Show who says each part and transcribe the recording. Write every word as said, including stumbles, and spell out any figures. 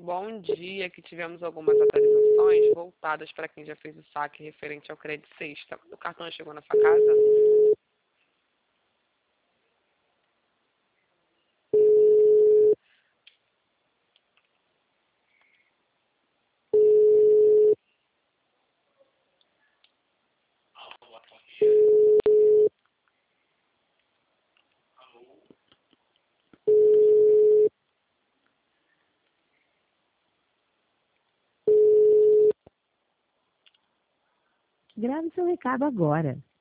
Speaker 1: Bom dia, que tivemos algumas atualizações voltadas para quem já fez o saque referente ao crédito sexta. O cartão chegou na sua casa?
Speaker 2: Grave seu recado agora.